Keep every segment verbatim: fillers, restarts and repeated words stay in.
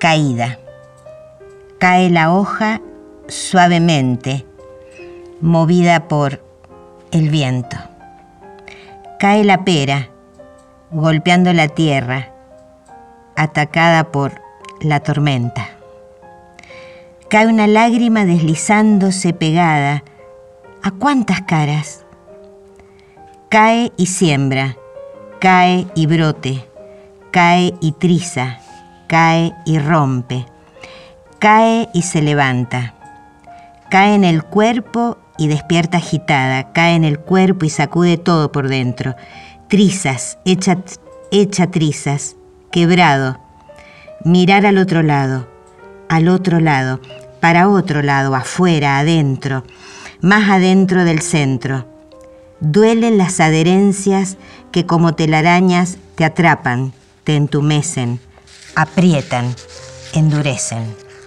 Caída. Cae la hoja suavemente, movida por el viento. Cae la pera, golpeando la tierra, atacada por la tormenta. Cae una lágrima deslizándose pegada. ¿A cuántas caras? Cae y siembra, cae y brote, cae y triza, cae y rompe, cae y se levanta. Cae en el cuerpo y despierta agitada, cae en el cuerpo y sacude todo por dentro. Trizas, echa, echa trizas, quebrado. Mirar al otro lado, al otro lado, para otro lado, afuera, adentro, más adentro del centro. Duelen las adherencias que como telarañas te atrapan, te entumecen, aprietan, endurecen.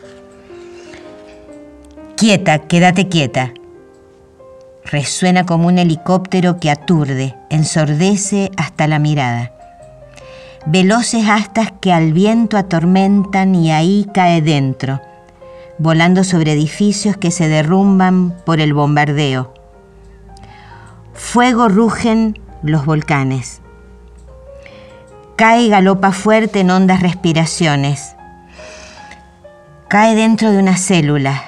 Quieta, quédate quieta. Resuena como un helicóptero que aturde, ensordece hasta la mirada. Veloces astas que al viento atormentan y ahí cae dentro, volando sobre edificios que se derrumban por el bombardeo. Fuego rugen los volcanes. Cae y galopa fuerte en hondas respiraciones. Cae dentro de una célula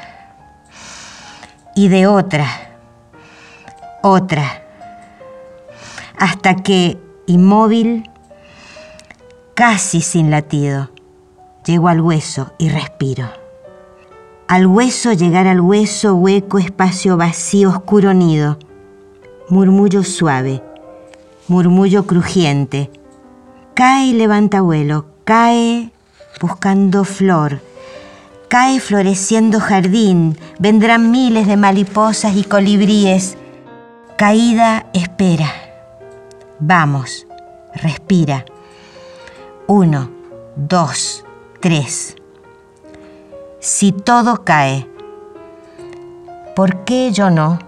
y de otra, otra, hasta que, inmóvil, casi sin latido, llego al hueso y respiro. Al hueso, llegar al hueso, hueco, espacio vacío, oscuro nido. Murmullo suave, murmullo crujiente. Cae y levanta vuelo, cae buscando flor, cae floreciendo jardín, vendrán miles de mariposas y colibríes. Caída espera. Vamos, respira. Uno, dos, tres. Si todo cae, ¿por qué yo no?